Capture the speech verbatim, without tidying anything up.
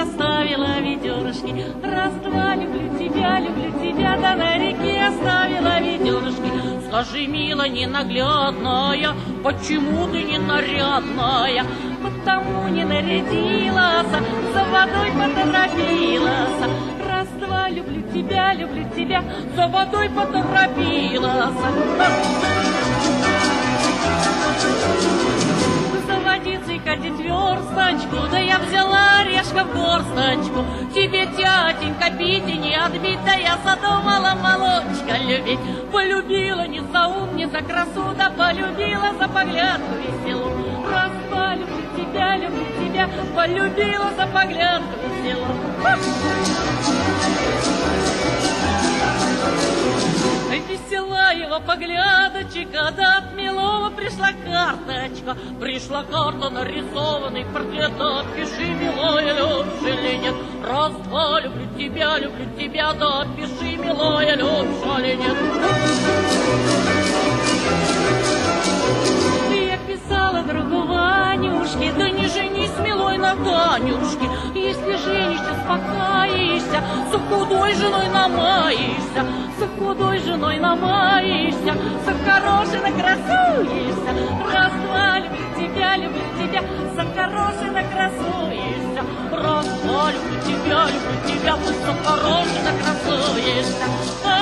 оставила ведерышки. Раз-два, люблю тебя, люблю тебя, да на реке оставила ведерышки. Скажи, мила ненаглядная, почему ты не нарядная? Потому не нарядилась, за водой поторопилась. Раз-два, люблю тебя, люблю тебя, за водой поторопилась. За водицей катить версточку, да я взяла орешка в горсточку. Тебе, тятенька, пить и не отбить, да я задумала молочка любить. Полюбила не за ум, не за красу, да полюбила за поглядку веселу. Раз-два, люблю тебя, люблю тебя, полюбила за поглядку веселу. Весела его поглядочка, да от милого пришла карточка. Пришла карта, нарисованный портрет, да пиши, милая, любишь или нет. Раз-два, люблю тебя, люблю тебя, да пиши, милая, любишь или нет. Я писала другу Ванюшке, да не женись, милой, на Танюшке. Если женишься, спокаешься, за худой женой намаешься. За худой женой намаешься, за хорошей накрасуешься. Раз-два, люблю тебя, люблю тебя, за хорошей накрасуешься. Раз-два, люблю тебя, люблю тебя, за хорошей накрасуешься.